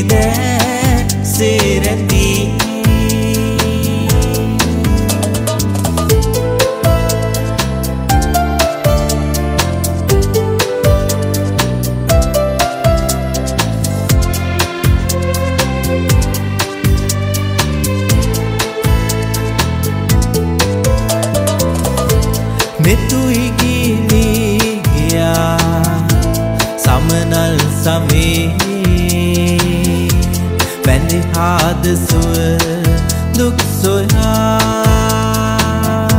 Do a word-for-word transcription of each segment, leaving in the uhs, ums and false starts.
දෑ සේරැඳී මෙතුයි ගිලී ගියා සමනල් සමේ බැඳි හාද සුව දුක් සොයා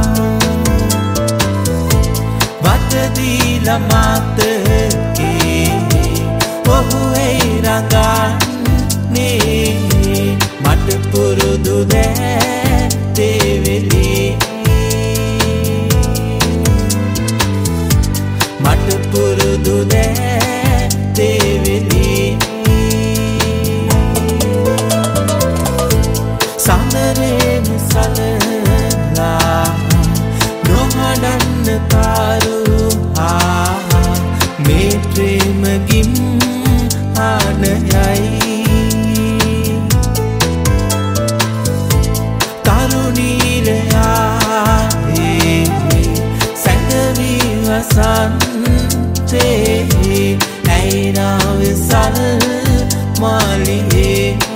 වටදීලා මාතකේ ඔහු එයි රඟන්නේ මට පුරුදු දෑ තේවෙලී මට පුරුදු දෑ තේවෙලී සඳරේම සලලා නොහඬන්න කරුහා මේ ප්‍රේම ගිම් ආනයයි තරුණීරයාගේ සැඟවී වසන්තේ ඇයිරාව සල් මාලියේ